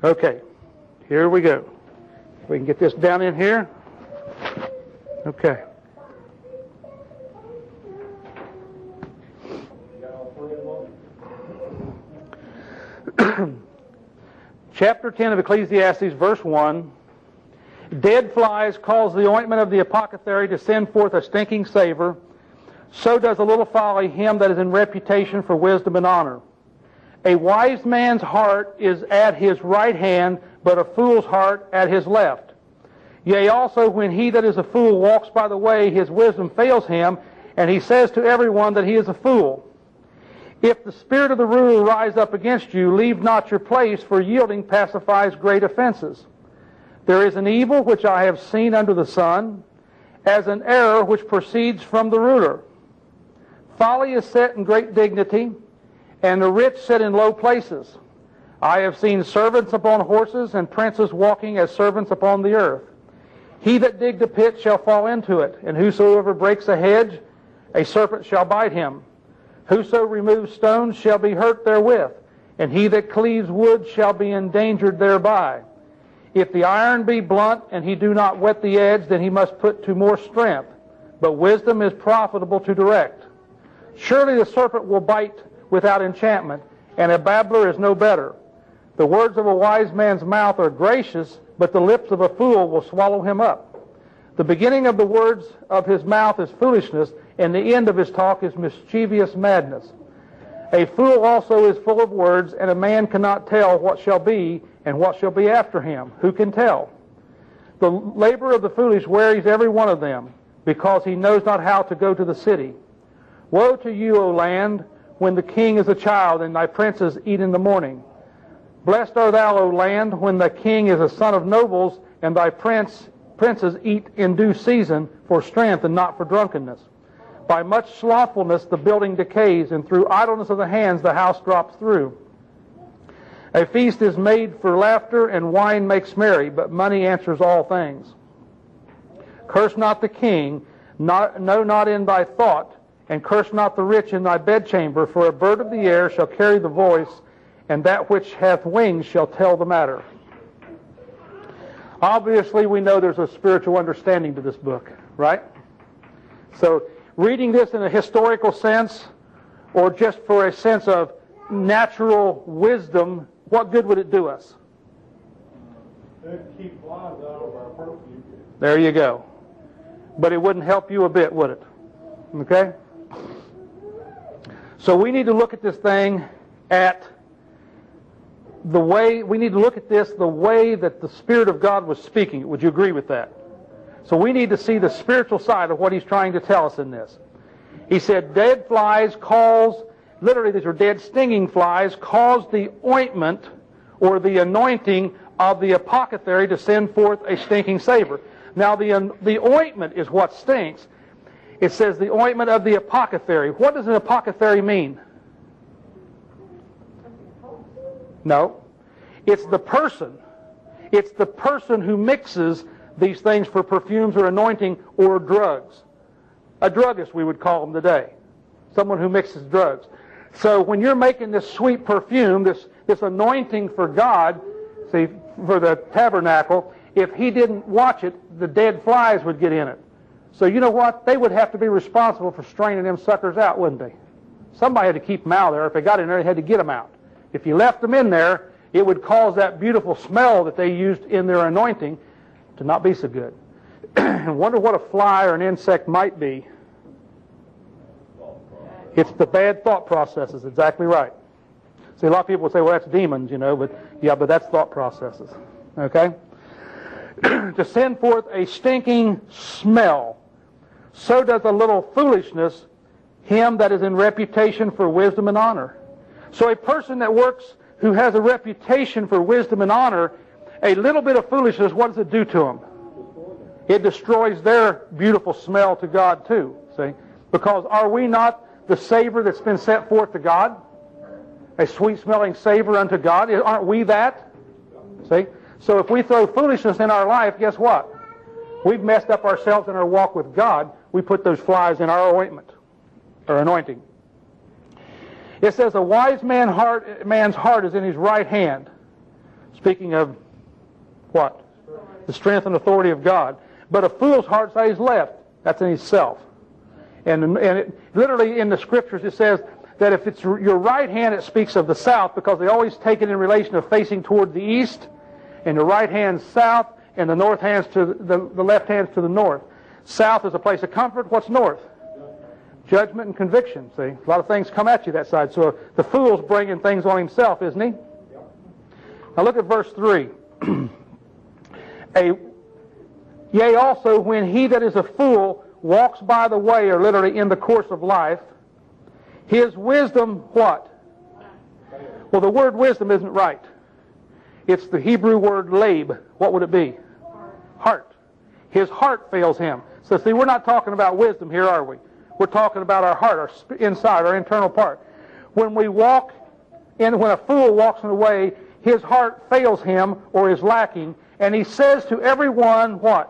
Okay, here we go. We can get this down in here. Okay. Chapter 10 of Ecclesiastes, verse 1. Dead flies cause the ointment of the apothecary to send forth a stinking savor. So does a little folly him that is in reputation for wisdom and honor. A wise man's heart is at his right hand, but a fool's heart at his left. Yea, also when he that is a fool walks by the way, his wisdom fails him, and he says to everyone that he is a fool. If the spirit of the ruler rise up against you, leave not your place, for yielding pacifies great offenses. There is an evil which I have seen under the sun, as an error which proceeds from the ruler. Folly is set in great dignity, and the rich sit in low places. I have seen servants upon horses, and princes walking as servants upon the earth. He that digged a pit shall fall into it, and whosoever breaks a hedge, a serpent shall bite him. Whoso removes stones shall be hurt therewith, and he that cleaves wood shall be endangered thereby. If the iron be blunt, and he do not whet the edge, then he must put to more strength. But wisdom is profitable to direct. Surely the serpent will bite without enchantment, and a babbler is no better. The words of a wise man's mouth are gracious, but the lips of a fool will swallow him up. The beginning of the words of his mouth is foolishness, and the end of his talk is mischievous madness. A fool also is full of words, and a man cannot tell what shall be, and what shall be after him. Who can tell? The labor of the foolish wearies every one of them, because he knows not how to go to the city. Woe to you, O land, when the king is a child, and thy princes eat in the morning. Blessed art thou, O land, when the king is a son of nobles, and thy princes eat in due season for strength and not for drunkenness. By much slothfulness the building decays, and through idleness of the hands the house drops through. A feast is made for laughter, and wine makes merry, but money answers all things. Curse not the king, no, not in thy thought, and curse not the rich in thy bedchamber, for a bird of the air shall carry the voice, and that which hath wings shall tell the matter. Obviously, we know there's a spiritual understanding to this book, right? So, reading this in a historical sense, or just for a sense of natural wisdom, what good would it do us? It'd keep flies out of our perfume. There you go. But it wouldn't help you a bit, would it? Okay? So we need to look at this thing at the way, we need to look at this the way that the Spirit of God was speaking. Would you agree with that? So we need to see the spiritual side of what he's trying to tell us in this. He said, dead flies cause, literally these are dead stinging flies, cause the ointment or the anointing of the apothecary to send forth a stinking savor. Now the ointment is what stinks. It says the ointment of the apothecary. What does an apothecary mean? No. It's the person. It's the person who mixes these things for perfumes or anointing or drugs. A druggist, we would call them today. Someone who mixes drugs. So when you're making this sweet perfume, this anointing for God, see, for the tabernacle, if he didn't watch it, the dead flies would get in it. So you know what? They would have to be responsible for straining them suckers out, wouldn't they? Somebody had to keep them out there. If they got in there, they had to get them out. If you left them in there, it would cause that beautiful smell that they used in their anointing to not be so good. I wonder what a fly or an insect might be. It's the bad thought processes, exactly right. See, a lot of people would say, well, that's demons, you know, but yeah, but that's thought processes. Okay? To send forth a stinking smell, so does a little foolishness him that is in reputation for wisdom and honor. So a person that works, who has a reputation for wisdom and honor, a little bit of foolishness, what does it do to them? It destroys their beautiful smell to God too, see? Because are we not the savor that's been sent forth to God? A sweet-smelling savor unto God? Aren't we that? See? So if we throw foolishness in our life, guess what? We've messed up ourselves in our walk with God. We put those flies in our ointment, or anointing. It says, a wise man's heart is in his right hand. Speaking of what? The strength and authority of God. But a fool's heart stays left. That's in his self. And literally in the Scriptures it says that if it's your right hand, it speaks of the south, because they always take it in relation of facing toward the east, and the right hand south, and the north hands to the left hands to the north. South is a place of comfort. What's north? Judgment and conviction. See, a lot of things come at you that side. So the fool's bringing things on himself, isn't he? Now look at verse 3. Yea, also when he that is a fool walks by the way, or literally in the course of life, his wisdom, what? Well, the word wisdom isn't right. It's the Hebrew word lab. What would it be? Heart. His heart fails him. So see, we're not talking about wisdom here, are we? We're talking about our heart, our inside, our internal part. When a fool walks in the way, his heart fails him or is lacking, and he says to everyone, what?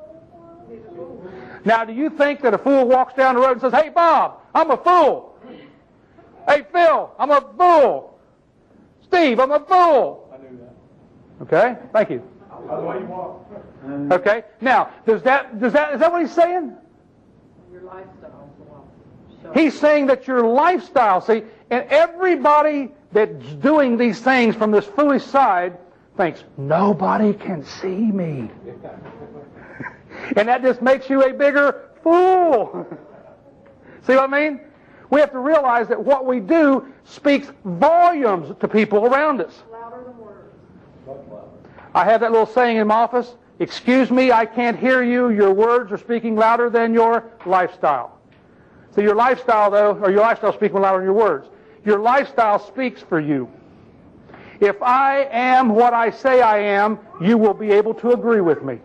Now, do you think that a fool walks down the road and says, "Hey, Bob, I'm a fool. Hey, Phil, I'm a fool. Steve, I'm a fool." I knew that. Okay, thank you. By the way you walk. Okay, now, is that what he's saying? Your lifestyle. He's saying that your lifestyle, see, and everybody that's doing these things from this foolish side thinks, nobody can see me. And that just makes you a bigger fool. See what I mean? We have to realize that what we do speaks volumes to people around us. Louder than words. I have that little saying in my office, "Excuse me, I can't hear you. Your words are speaking louder than your lifestyle." So your lifestyle, though, or your lifestyle speaking louder than your words. Your lifestyle speaks for you. If I am what I say I am, you will be able to agree with me.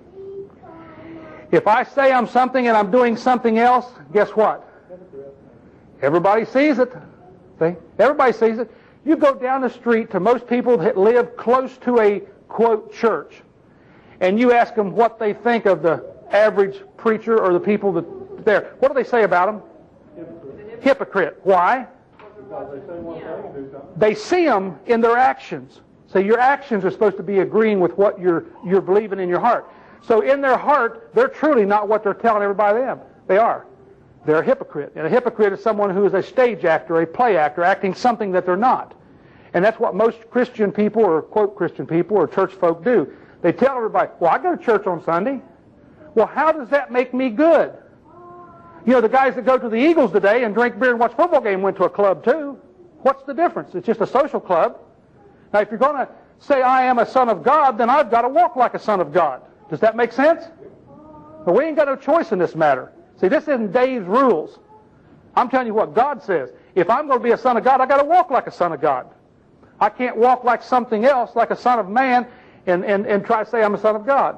If I say I'm something and I'm doing something else, guess what? Everybody sees it. See? Everybody sees it. You go down the street to most people that live close to a, quote, church, and you ask them what they think of the average preacher or the people that there. What do they say about them? Hypocrite. Why? Because they say one thing and do something. They see them in their actions. So your actions are supposed to be agreeing with what you're believing in your heart. So in their heart, they're truly not what they're telling everybody they are. They're a hypocrite. And a hypocrite is someone who is a stage actor, a play actor, acting something that they're not. And that's what most Christian people, or quote Christian people, or church folk do. They tell everybody, "Well, I go to church on Sunday." Well, how does that make me good? You know, the guys that go to the Eagles today and drink beer and watch a football game went to a club too. What's the difference? It's just a social club. Now, if you're going to say I am a son of God, then I've got to walk like a son of God. Does that make sense? But we ain't got no choice in this matter. See, this isn't Dave's rules. I'm telling you what God says. If I'm going to be a son of God, I've got to walk like a son of God. I can't walk like something else, like a son of man, and try to say I'm a son of God.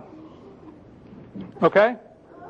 Okay?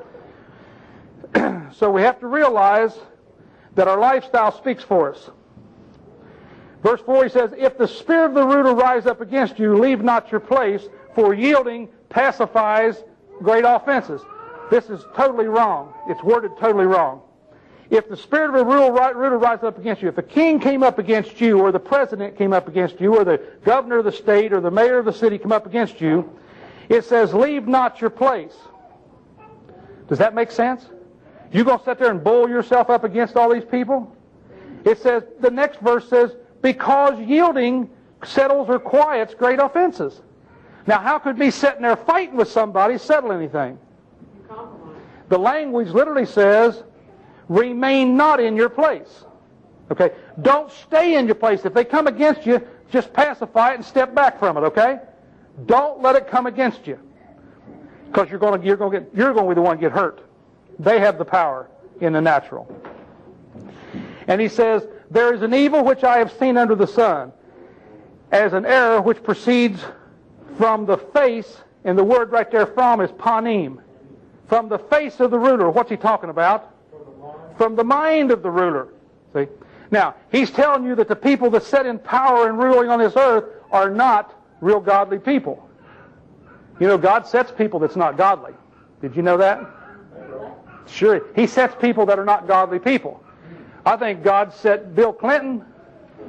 So we have to realize that our lifestyle speaks for us. Verse 4, he says, "If the spirit of the ruler rise up against you, leave not your place, for yielding pacifies great offenses." This is totally wrong. It's worded totally wrong. If the spirit of a ruler rises up against you, if a king came up against you, or the president came up against you, or the governor of the state, or the mayor of the city come up against you, it says, "Leave not your place." Does that make sense? You going to sit there and bull yourself up against all these people? It says, the next verse says, "Because yielding settles or quiets great offenses." Now, how could me sitting there fighting with somebody settle anything? The language literally says, "Remain not in your place." Okay? Don't stay in your place. If they come against you, just pacify it and step back from it, okay? Don't let it come against you. Because you're going to be the one to get hurt. They have the power in the natural. And he says, "There is an evil which I have seen under the sun, as an error which proceeds from the face," and the word right there "from" is panim. From the face of the ruler. What's he talking about? From the mind of the ruler. See? Now, he's telling you that the people that sit in power and ruling on this earth are not real godly people. You know, God sets people that's not godly. Did you know that? Sure. He sets people that are not godly people. I think God set Bill Clinton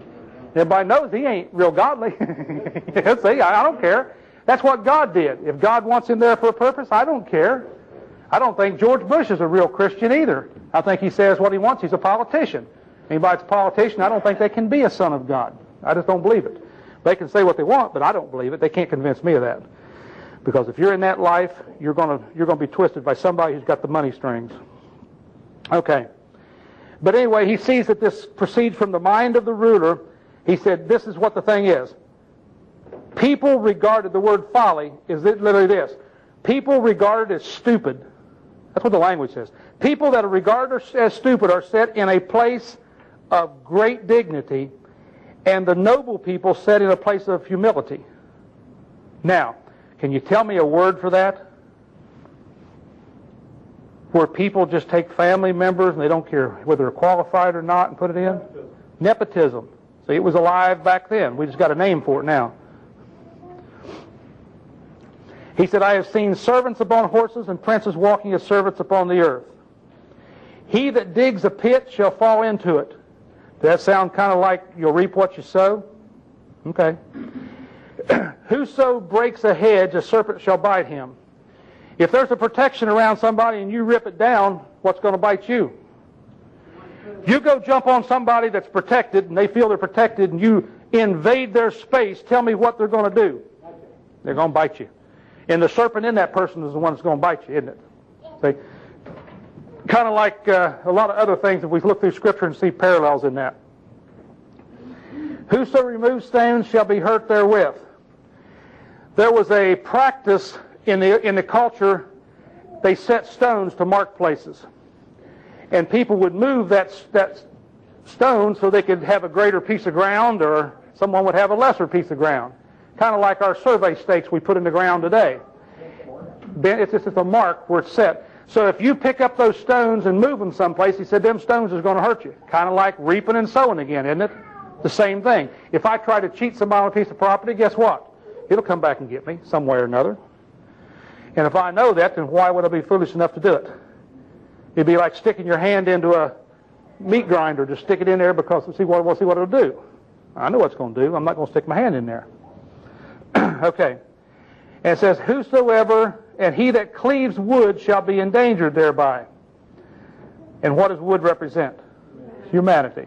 Everybody knows he ain't real godly. See, I don't care. That's what God did. If God wants him there for a purpose, I don't care. I don't think George Bush is a real Christian either. I think he says what he wants. He's a politician. Anybody that's a politician, I don't think they can be a son of God. I just don't believe it. They can say what they want, but I don't believe it. They can't convince me of that. Because if you're in that life, you're going to be twisted by somebody who's got the money strings. Okay. But anyway, he sees that this proceeds from the mind of the ruler. He said, this is what the thing is. People regarded, the word folly is literally this. People regarded as stupid. That's what the language says. People that are regarded as stupid are set in a place of great dignity, and the noble people set in a place of humility. Now, can you tell me a word for that? Where people just take family members and they don't care whether they're qualified or not and put it in? Nepotism. See, it was alive back then. We just got a name for it now. He said, I have seen servants upon horses and princes walking as servants upon the earth. He that digs a pit shall fall into it. Does that sound kind of like you'll reap what you sow? Okay. Whoso breaks a hedge, a serpent shall bite him. If there's a protection around somebody and you rip it down, what's going to bite you? You go jump on somebody that's protected and they feel they're protected and you invade their space, tell me what they're going to do. They're going to bite you. And the serpent in that person is the one that's going to bite you, isn't it? See? Kind of like a lot of other things, if we look through Scripture and see parallels in that. Whoso removes stones shall be hurt therewith. There was a practice in the culture, they set stones to mark places. And people would move that stone so they could have a greater piece of ground, or someone would have a lesser piece of ground. Kind of like our survey stakes we put in the ground today. It's just a mark where it's set. So if you pick up those stones and move them someplace, he said, them stones is going to hurt you. Kind of like reaping and sowing again, isn't it? The same thing. If I try to cheat somebody on a piece of property, guess what? It'll come back and get me some way or another. And if I know that, then why would I be foolish enough to do it? It'd be like sticking your hand into a meat grinder. Just stick it in there because we'll see what it'll do. I know what it's going to do. I'm not going to stick my hand in there. Okay. And it says, whosoever, and he that cleaves wood shall be endangered thereby. And what does wood represent? Humanity.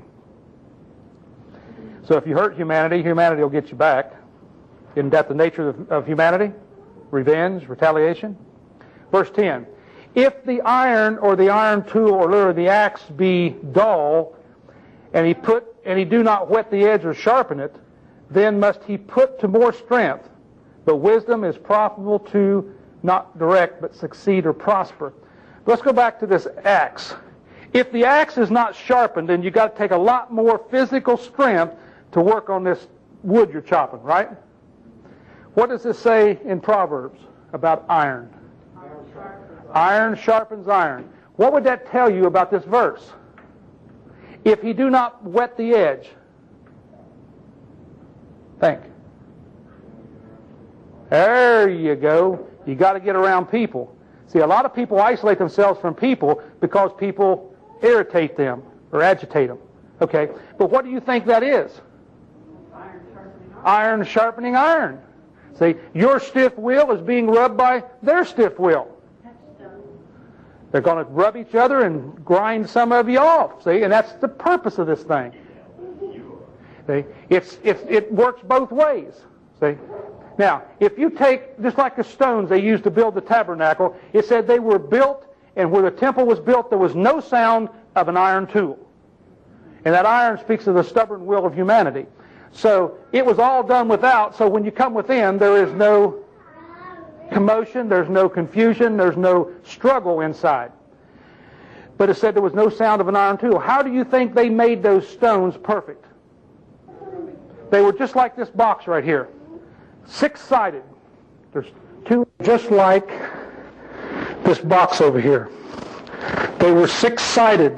So if you hurt humanity, humanity will get you back. Isn't that the nature of humanity? Revenge, retaliation. Verse 10. If the iron or the iron tool or literally the axe be dull, and he do not whet the edge or sharpen it, then must he put to more strength. But wisdom is profitable to not direct, but succeed or prosper. Let's go back to this axe. If the axe is not sharpened, then you've got to take a lot more physical strength to work on this wood you're chopping, right? What does this say in Proverbs about iron? Iron sharpens iron. What would that tell you about this verse? If he do not whet the edge. Think. There you go. You got to get around people. See, a lot of people isolate themselves from people because people irritate them or agitate them. Okay, but what do you think that is? Iron sharpening iron. See, your stiff will is being rubbed by their stiff will. They're going to rub each other and grind some of you off. See, and that's the purpose of this thing. See, it works both ways. See. Now, if you take, just like the stones they used to build the tabernacle, it said they were built, and where the temple was built, there was no sound of an iron tool. And that iron speaks of the stubborn will of humanity. So it was all done without, so when you come within, there is no commotion, there's no confusion, there's no struggle inside. But it said there was no sound of an iron tool. How do you think they made those stones perfect? They were just like this box right here. 6-sided. There's two, just like this box over here. They were 6-sided.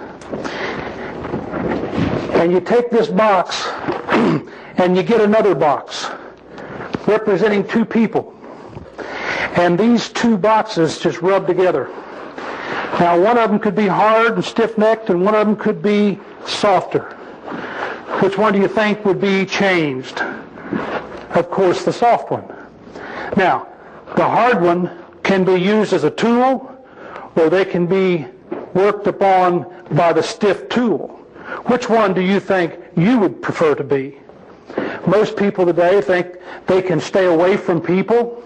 And you take this box and you get another box representing two people. And these two boxes just rub together. Now, one of them could be hard and stiff-necked, and one of them could be softer. Which one do you think would be changed? Of course, the soft one. Now, the hard one can be used as a tool, or they can be worked upon by the stiff tool. Which one do you think you would prefer to be? Most people today think they can stay away from people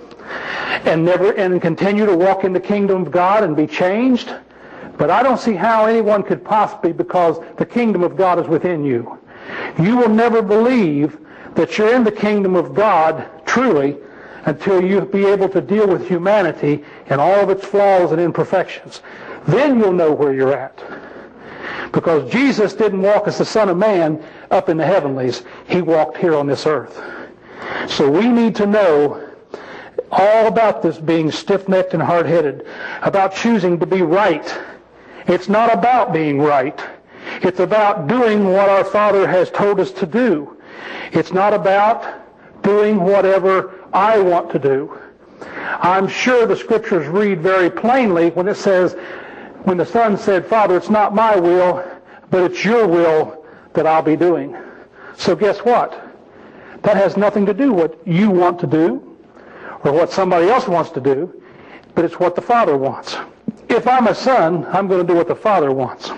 and continue to walk in the kingdom of God and be changed. But I don't see how anyone could possibly, because the kingdom of God is within you. You will never believe that you're in the kingdom of God truly until you be able to deal with humanity and all of its flaws and imperfections. Then you'll know where you're at. Because Jesus didn't walk as the Son of Man up in the heavenlies. He walked here on this earth. So we need to know all about this being stiff-necked and hard-headed, about choosing to be right. It's not about being right. It's about doing what our Father has told us to do. It's not about doing whatever I want to do. I'm sure the Scriptures read very plainly when it says, when the Son said, Father, it's not my will, but it's your will that I'll be doing. So guess what? That has nothing to do with what you want to do or what somebody else wants to do, but it's what the Father wants. If I'm a son, I'm going to do what the Father wants.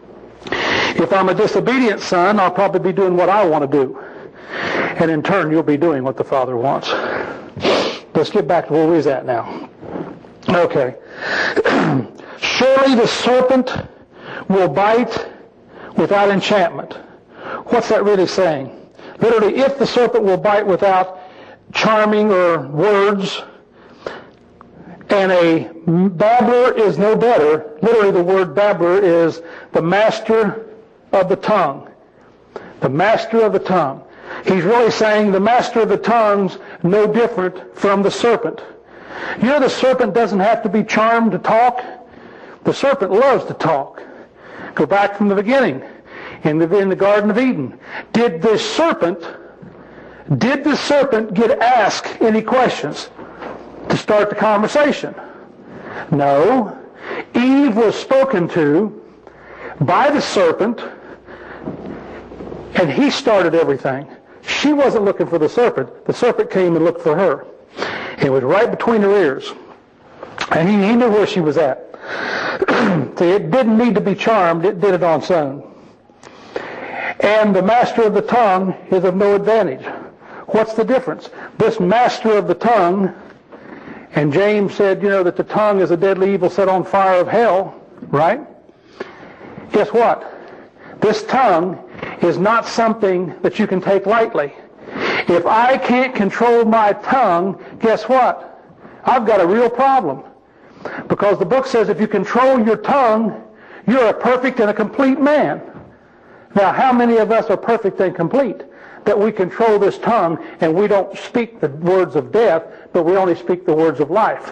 If I'm a disobedient son, I'll probably be doing what I want to do. And in turn, you'll be doing what the Father wants. Let's get back to where we was at now. Okay. Surely the serpent will bite without enchantment. What's that really saying? Literally, if the serpent will bite without charming or words, and a babbler is no better. Literally, the word babbler is the master of the tongue. The master of the tongue. He's really saying the master of the tongue's no different from the serpent. You know, the serpent doesn't have to be charmed to talk. The serpent loves to talk. Go back from the beginning, in the Garden of Eden. Did the serpent get asked any questions to start the conversation? No. Eve was spoken to by the serpent, and he started everything. She wasn't looking for the serpent. The serpent came and looked for her. It was right between her ears. And he knew where she was at. See, it didn't need to be charmed. It did it on its own. And the master of the tongue is of no advantage. What's the difference? This master of the tongue, and James said, you know, that the tongue is a deadly evil set on fire of hell, right? Guess what? This tongue is not something that you can take lightly. If I can't control my tongue, guess what? I've got a real problem. Because the book says if you control your tongue, you're a perfect and a complete man. Now, how many of us are perfect and complete? That we control this tongue and we don't speak the words of death, but we only speak the words of life.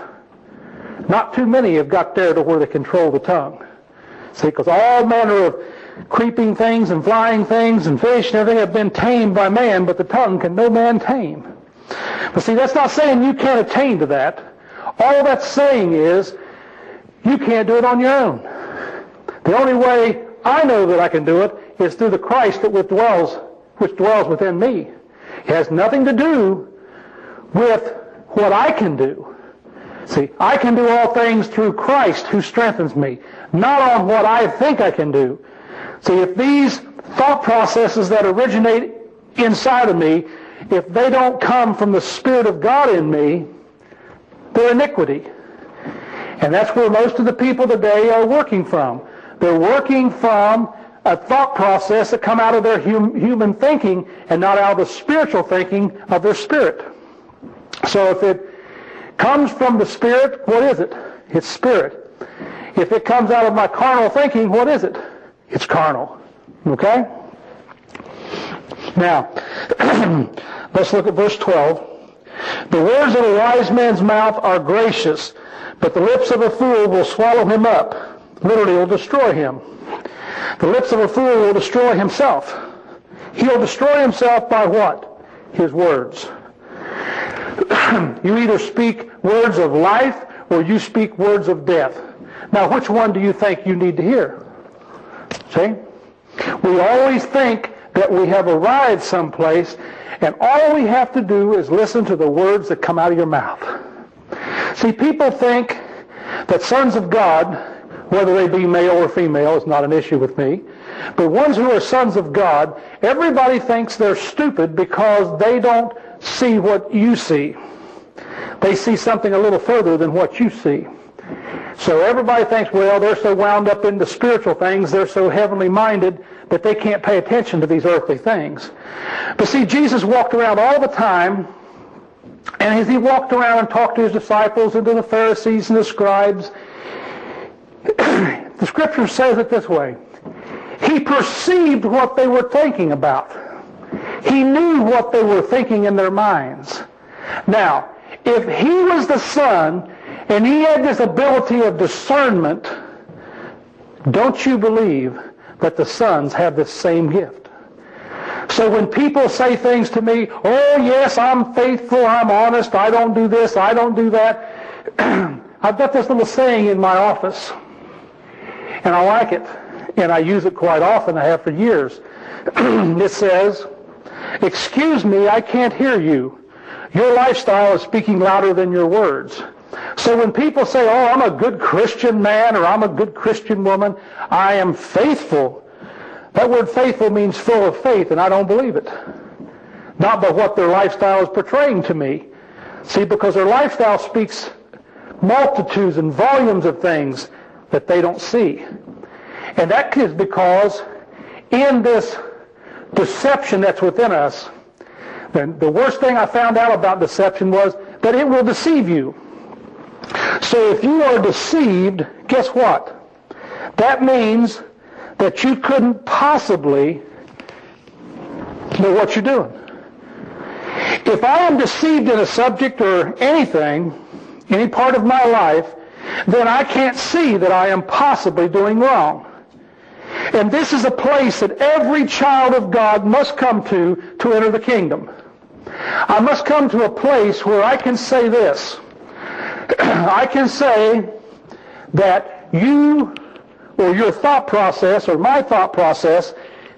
Not too many have got there to where they control the tongue. See, because all manner of creeping things and flying things and fish and everything have been tamed by man, but the tongue can no man tame. But see, that's not saying you can't attain to that. All that's saying is you can't do it on your own. The only way I know that I can do it is through the Christ that which dwells within me. It has nothing to do with what I can do. See, I can do all things through Christ who strengthens me, not on what I think I can do. See, if these thought processes that originate inside of me, if they don't come from the Spirit of God in me, they're iniquity. And that's where most of the people today are working from. They're working from a thought process that come out of their human thinking and not out of the spiritual thinking of their spirit. So if it comes from the Spirit, what is it? It's spirit. If it comes out of my carnal thinking, what is it? It's carnal. Okay? Now, let's look at verse 12. The words of a wise man's mouth are gracious, but the lips of a fool will swallow him up. Literally, will destroy him. The lips of a fool will destroy himself. He'll destroy himself by what? His words. You either speak words of life or you speak words of death. Now, which one do you think you need to hear? See? We always think that we have arrived someplace, and all we have to do is listen to the words that come out of your mouth. See, people think that sons of God, whether they be male or female, is not an issue with me, but ones who are sons of God, everybody thinks they're stupid because they don't see what you see. They see something a little further than what you see. So everybody thinks, well, they're so wound up into spiritual things, they're so heavenly minded that they can't pay attention to these earthly things. But see, Jesus walked around all the time, and as he walked around and talked to his disciples and to the Pharisees and the scribes, the Scripture says it this way: he perceived what they were thinking about. He knew what they were thinking in their minds. Now, if he was the Son and he had this ability of discernment, don't you believe that the sons have this same gift? So when people say things to me, oh yes, I'm faithful, I'm honest, I don't do this, I don't do that, I've got this little saying in my office, and I like it, and I use it quite often, I have for years. It says, excuse me, I can't hear you. Your lifestyle is speaking louder than your words. So when people say, oh, I'm a good Christian man or I'm a good Christian woman, I am faithful, that word faithful means full of faith, and I don't believe it. Not by what their lifestyle is portraying to me. See, because their lifestyle speaks multitudes and volumes of things that they don't see. And that is because in this deception that's within us, the worst thing I found out about deception was that it will deceive you. So if you are deceived, guess what? That means that you couldn't possibly know what you're doing. If I am deceived in a subject or anything, any part of my life, then I can't see that I am possibly doing wrong. And this is a place that every child of God must come to enter the kingdom. I must come to a place where I can say this. I can say that you or your thought process or my thought process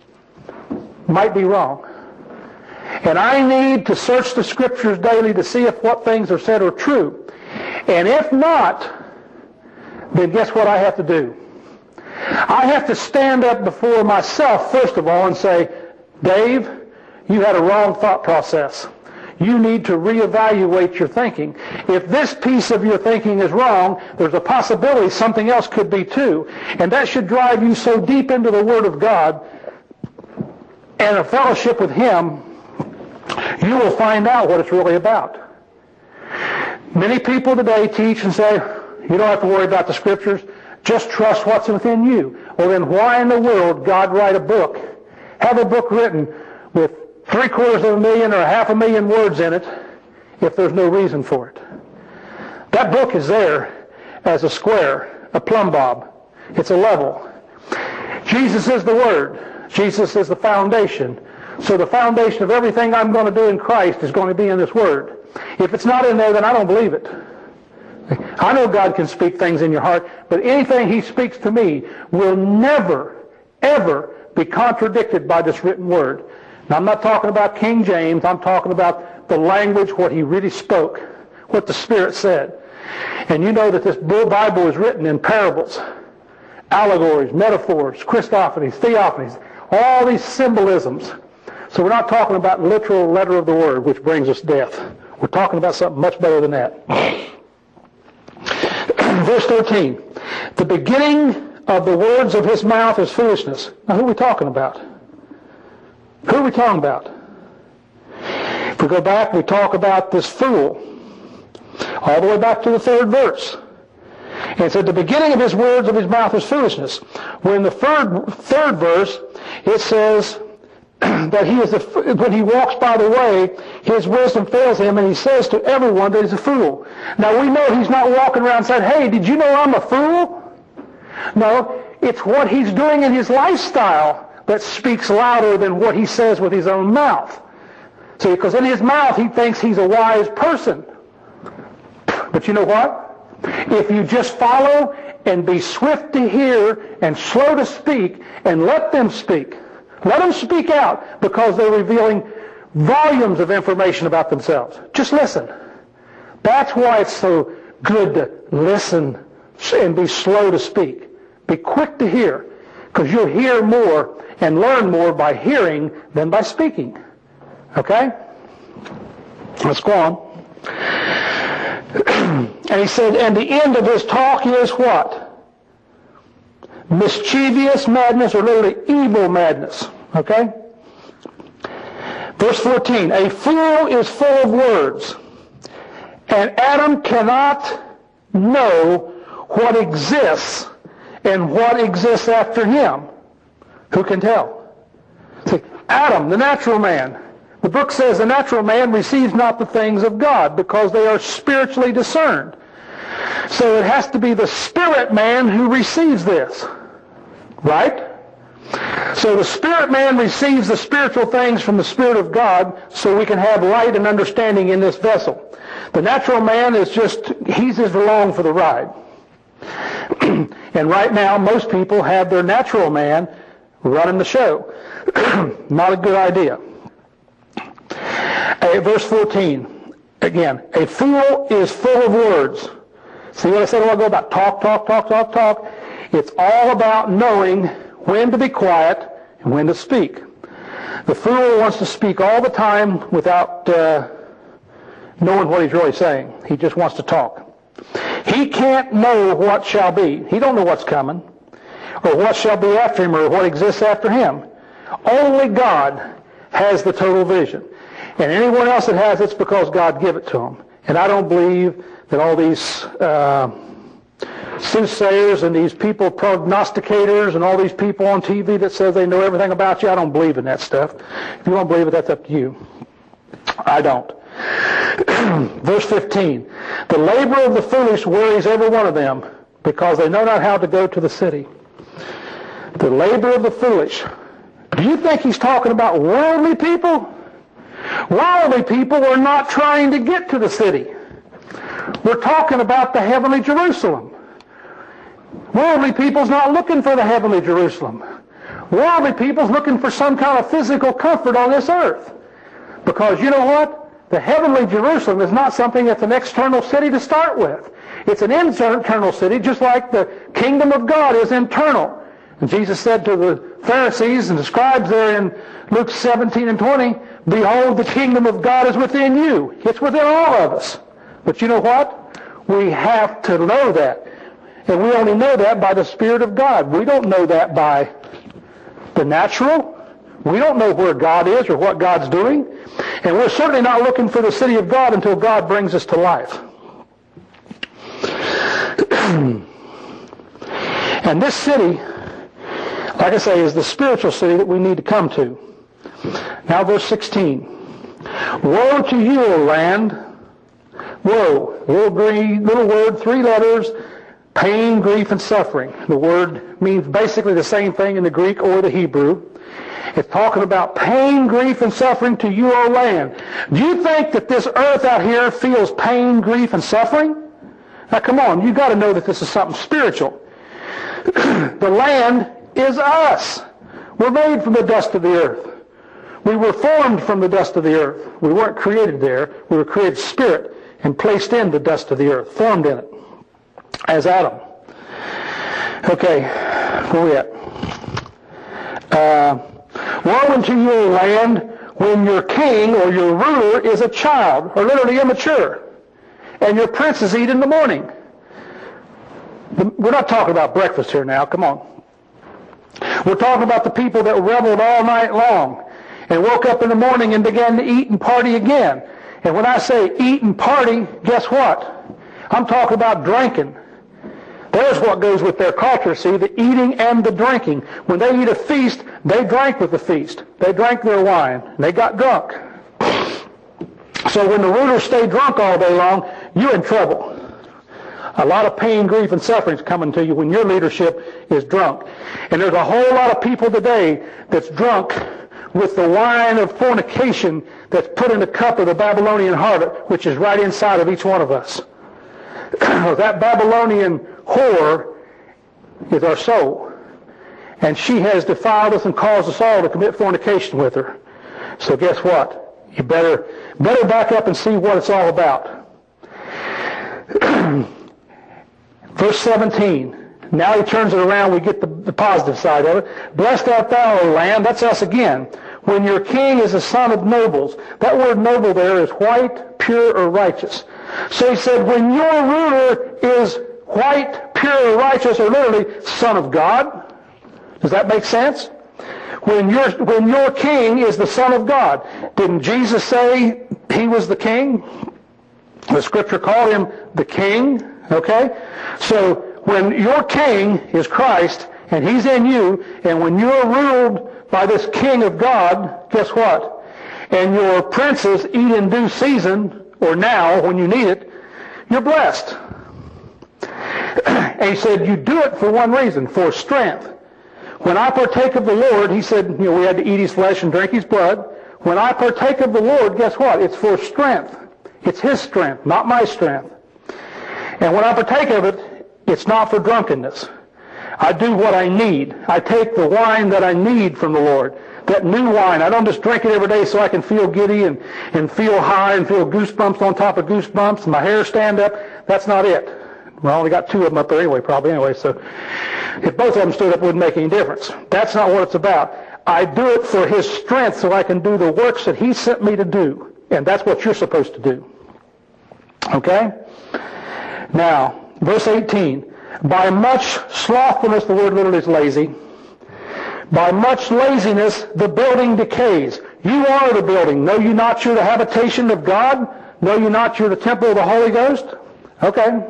might be wrong. And I need to search the Scriptures daily to see if what things are said are true. And if not, then guess what I have to do? I have to stand up before myself, first of all, and say, Dave, you had a wrong thought process. You need to reevaluate your thinking. If this piece of your thinking is wrong, there's a possibility something else could be too. And that should drive you so deep into the Word of God and a fellowship with Him, you will find out what it's really about. Many people today teach and say, you don't have to worry about the Scriptures, just trust what's within you. Well, then why in the world God write a book, have a book written with 750,000 or 500,000 words in it if there's no reason for it? That book is there as a square, a plumb bob. It's a level. Jesus is the Word. Jesus is the foundation. So the foundation of everything I'm going to do in Christ is going to be in this Word. If it's not in there, then I don't believe it. I know God can speak things in your heart, but anything He speaks to me will never, ever be contradicted by this written Word. Now, I'm not talking about King James. I'm talking about the language, what He really spoke, what the Spirit said. And you know that this Bible is written in parables, allegories, metaphors, Christophanies, theophanies, all these symbolisms. So we're not talking about literal letter of the Word, which brings us death. We're talking about something much better than that. Verse 13, the beginning of the words of His mouth is foolishness. Now, who are we talking about? Who are we talking about? If we go back, we talk about this fool, all the way back to the 3rd verse. And it said, the beginning of His words of His mouth is foolishness. When the third verse, it says that he is when he walks by the way, his wisdom fails him, and he says to everyone that he's a fool. Now we know he's not walking around saying, hey, did you know I'm a fool? No, it's what he's doing in his lifestyle that speaks louder than what he says with his own mouth. See, because in his mouth he thinks he's a wise person. But you know what? If you just follow and be swift to hear and slow to speak and let them speak, Let them speak out, because they're revealing volumes of information about themselves. Just listen. That's why it's so good to listen and be slow to speak. Be quick to hear, because you'll hear more and learn more by hearing than by speaking. Okay? Let's go on. And he said, and the end of his talk is what? Mischievous madness, or literally evil madness. Okay? Verse 14, a fool is full of words, and Adam cannot know what exists and what exists after him. Who can tell? See, Adam, the natural man. The book says the natural man receives not the things of God because they are spiritually discerned. So it has to be the spirit man who receives this. Right? So the spirit man receives the spiritual things from the Spirit of God so we can have light and understanding in this vessel. The natural man is he's just along for the ride. And right now, most people have their natural man running the show. Not a good idea. Verse 14, again, a fool is full of words. See what I said a while ago about talk? It's all about knowing when to be quiet and when to speak. The fool wants to speak all the time without knowing what he's really saying. He just wants to talk. He can't know what shall be. He don't know what's coming, or what shall be after him, or what exists after him. Only God has the total vision. And anyone else that has it's because God gave it to them. And I don't believe that all these soothsayers and these people, prognosticators, and all these people on TV that says they know everything about you, I don't believe in that stuff. If you don't believe it, that's up to you. I don't. Verse 15, the labor of the foolish worries every one of them, because they know not how to go to the city. The labor of the foolish. Do you think he's talking about worldly people? Worldly people are not trying to get to the city. We're talking about the heavenly Jerusalem. Worldly people's not looking for the heavenly Jerusalem. Worldly people's looking for some kind of physical comfort on this earth. Because you know what? The heavenly Jerusalem is not something that's an external city to start with. It's an internal city, just like the kingdom of God is internal. And Jesus said to the Pharisees and the scribes there in Luke 17 and 20, behold, the kingdom of God is within you. It's within all of us. But you know what? We have to know that. And we only know that by the Spirit of God. We don't know that by the natural. We don't know where God is or what God's doing. And we're certainly not looking for the city of God until God brings us to life. And this city, like I say, is the spiritual city that we need to come to. Now verse 16. Woe to you, O land. Woe. Little word, 3 letters. Pain, grief, and suffering. The word means basically the same thing in the Greek or the Hebrew. It's talking about pain, grief, and suffering to you, O land. Do you think that this earth out here feels pain, grief, and suffering? Now come on, you've got to know that this is something spiritual. The land is us. We're made from the dust of the earth. We were formed from the dust of the earth. We weren't created there. We were created spirit and placed in the dust of the earth, formed in it, as Adam. Okay, where are we at? Woe unto you, O land, when your king or your ruler is a child, or literally immature, and your princes eat in the morning. We're not talking about breakfast here now, come on. We're talking about the people that reveled all night long and woke up in the morning and began to eat and party again. And when I say eat and party, guess what? I'm talking about drinking. There's what goes with their culture, see, the eating and the drinking. When they eat a feast, they drank with the feast. They drank their wine, and they got drunk. So when the rulers stay drunk all day long, you're in trouble. A lot of pain, grief, and suffering is coming to you when your leadership is drunk. And there's a whole lot of people today that's drunk with the wine of fornication that's put in the cup of the Babylonian harlot, which is right inside of each one of us. That Babylonian whore is our soul. and she has defiled us and caused us all to commit fornication with her. So guess what? You better back up and see what it's all about. Verse 17. Now he turns it around. We get the positive side of it. Blessed art thou, O land. That's us again. When your king is a son of nobles. That word noble there is white, pure, or righteous. So he said, when your ruler is white, pure, or righteous, or literally son of God. Does that make sense? When your king is the son of God. Didn't Jesus say he was the king? The scripture called him the king. Okay? So when your king is Christ, and he's in you, and when you're ruled by this king of God, guess what? And your princes eat in due season, or now, when you need it, you're blessed. And he said, you do it for one reason, for strength. When I partake of the Lord, he said, we had to eat his flesh and drink his blood. When I partake of the Lord, guess what? It's for strength. It's his strength, not my strength. And when I partake of it, it's not for drunkenness. I do what I need. I take the wine that I need from the Lord. That new wine. I don't just drink it every day so I can feel giddy and feel high and feel goosebumps on top of goosebumps and my hair stand up. That's not it. Well, I only got two of them up there anyway, probably anyway. So if both of them stood up, it wouldn't make any difference. That's not what it's about. I do it for his strength so I can do the works that he sent me to do. And that's what you're supposed to do. Okay? Now, verse 18. By much slothfulness, the word literally is lazy. By much laziness, the building decays. You are the building. Know you not you're the habitation of God? Know you not you're the temple of the Holy Ghost? Okay.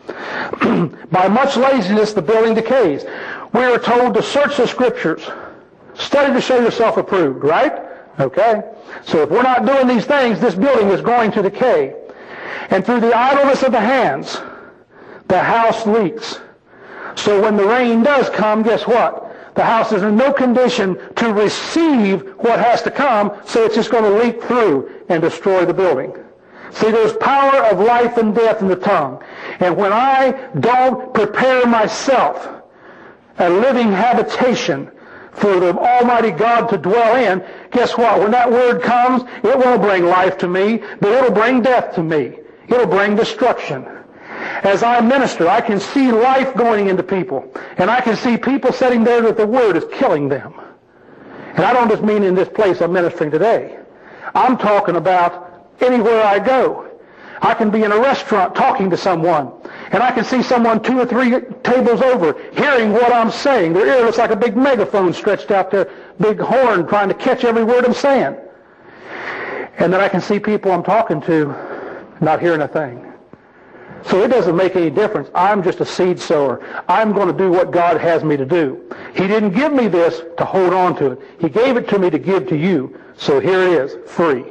By much laziness, the building decays. We are told to search the Scriptures. Study to show yourself approved, right? Okay. So if we're not doing these things, this building is going to decay. And through the idleness of the hands, the house leaks. So when the rain does come, guess what? The house is in no condition to receive what has to come, so it's just going to leak through and destroy the building. See, there's power of life and death in the tongue. And when I don't prepare myself a living habitation for the Almighty God to dwell in, guess what? When that word comes, it won't bring life to me, but it'll bring death to me. It'll bring destruction. As I minister, I can see life going into people. And I can see people sitting there that the Word is killing them. And I don't just mean in this place I'm ministering today. I'm talking about anywhere I go. I can be in a restaurant talking to someone. And I can see someone 2 or 3 tables over hearing what I'm saying. Their ear looks like a big megaphone stretched out there, big horn trying to catch every word I'm saying. And then I can see people I'm talking to not hearing a thing. So it doesn't make any difference. I'm just a seed sower. I'm going to do what God has me to do. He didn't give me this to hold on to it. He gave it to me to give to you. So here it is, free.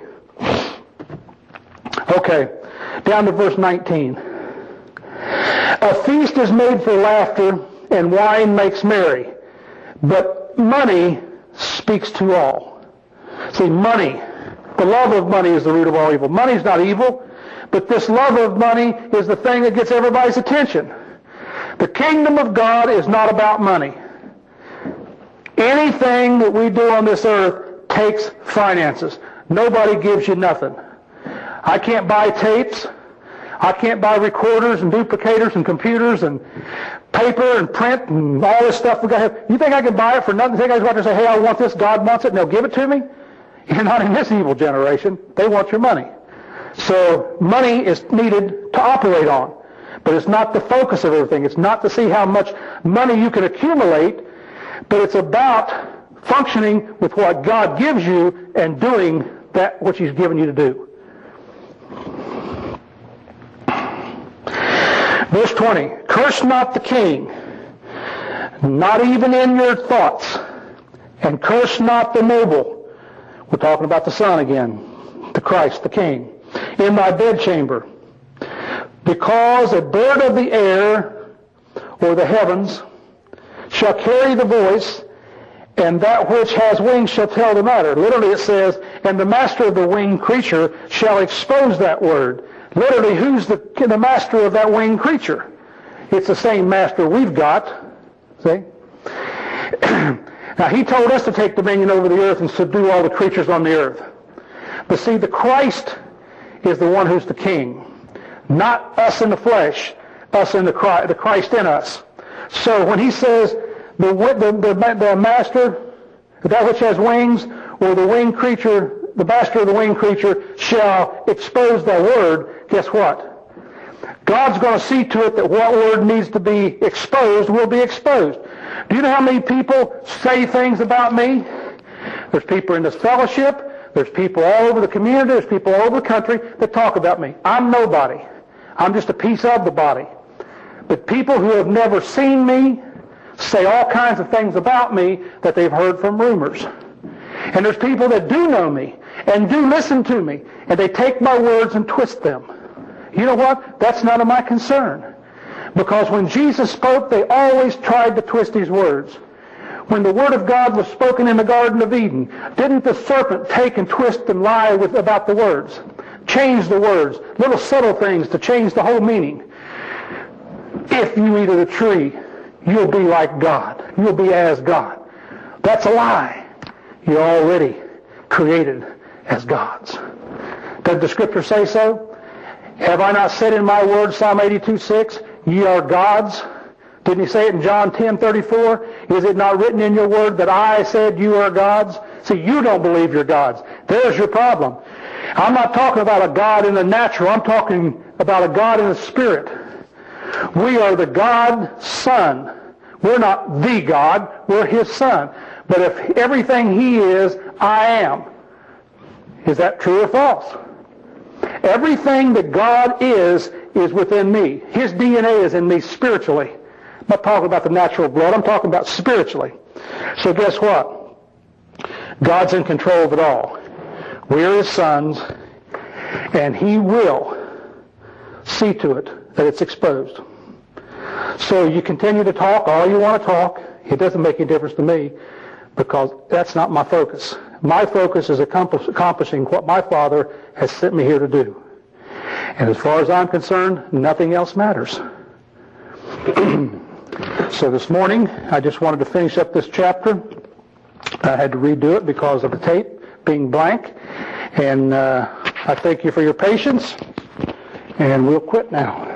Okay, down to verse 19. A feast is made for laughter, and wine makes merry, but money speaks to all. See, money, the love of money is the root of all evil. Money's not evil. But this love of money is the thing that gets everybody's attention. The kingdom of God is not about money. Anything that we do on this earth takes finances. Nobody gives you nothing. I can't buy tapes. I can't buy recorders and duplicators and computers and paper and print and all this stuff we got to have. You think I can buy it for nothing? You think I can go out there and say, hey, I want this, God wants it, and they'll give it to me? You're not in this evil generation. They want your money. So money is needed to operate on. But it's not the focus of everything. It's not to see how much money you can accumulate, but it's about functioning with what God gives you and doing that which He's given you to do. Verse 20, curse not the king, not even in your thoughts, and curse not the noble. We're talking about the Son again, the Christ, the King. In thy bedchamber, because a bird of the air or the heavens shall carry the voice, and that which has wings shall tell the matter. Literally it says, and the master of the winged creature shall expose that word. Literally, who's the master of that winged creature? It's the same master we've got. See? Now, he told us to take dominion over the earth and subdue all the creatures on the earth. But see, the Christ is the one who's the king. Not us in the flesh, us in the Christ in us. So when he says, the master, that which has wings, or the winged creature, the master of the winged creature shall expose the word, guess what? God's going to see to it that what word needs to be exposed will be exposed. Do you know how many people say things about me? There's people in this fellowship. There's people all over the community. There's people all over the country that talk about me. I'm nobody. I'm just a piece of the body. But people who have never seen me say all kinds of things about me that they've heard from rumors. And there's people that do know me and do listen to me, and they take my words and twist them. You know what? That's none of my concern. Because when Jesus spoke, they always tried to twist his words. When the Word of God was spoken in the Garden of Eden, didn't the serpent take and twist and lie about the words? Change the words, little subtle things to change the whole meaning. If you eat of the tree, you'll be like God. You'll be as God. That's a lie. You're already created as gods. Does the Scripture say so? Have I not said in my word, Psalm 82:6, ye are gods? Didn't he say it in John 10:34? Is it not written in your word that I said you are gods? See, you don't believe you're gods. There's your problem. I'm not talking about a God in the natural. I'm talking about a God in the spirit. We are the God Son. We're not the God. We're his Son. But if everything he is, I am. Is that true or false? Everything that God is within me. His DNA is in me spiritually. I'm not talking about the natural blood. I'm talking about spiritually. So guess what? God's in control of it all. We're his sons, and he will see to it that it's exposed. So you continue to talk all you want to talk. It doesn't make any difference to me, because that's not my focus. My focus is accomplishing what my Father has sent me here to do. And as far as I'm concerned, nothing else matters. So this morning, I just wanted to finish up this chapter. I had to redo it because of the tape being blank. And I thank you for your patience. And we'll quit now.